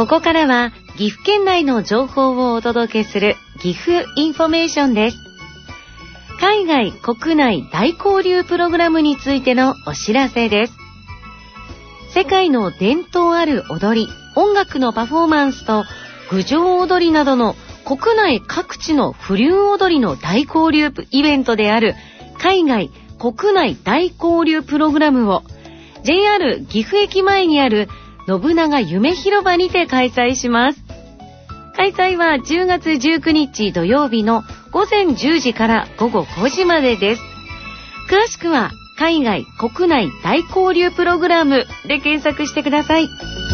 ここからは岐阜県内の情報をお届けする岐阜インフォメーションです。海外・国内大交流プログラムについてのお知らせです。世界の伝統ある踊り、音楽のパフォーマンスと郡上踊りなどの国内各地の風流踊りの大交流イベントである海外・国内大交流プログラムを JR 岐阜駅前にある信長夢広場にて開催します。開催は10月19日土曜日の午前10時から午後5時までです。詳しくは海外・国内大交流プログラムで検索してください。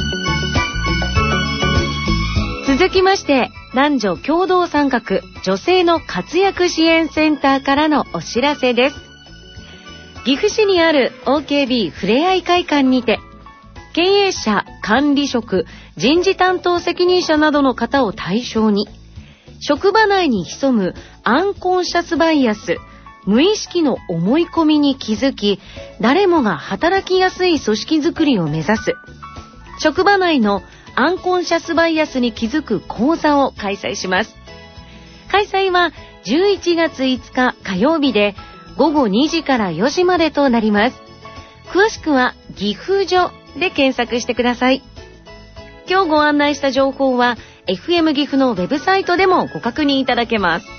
続きまして男女共同参画女性の活躍支援センターからのお知らせです。岐阜市にある OKB ふれあい会館にて経営者、管理職、人事担当責任者などの方を対象に職場内に潜むアンコンシャスバイアス、無意識の思い込みに気づき誰もが働きやすい組織づくりを目指す職場内のアンコンシャスバイアスに気づく講座を開催します。開催は11月5日火曜日で午後2時から4時までとなります。詳しくは岐阜所で検索してください。今日ご案内した情報は FM 岐阜のウェブサイトでもご確認いただけます。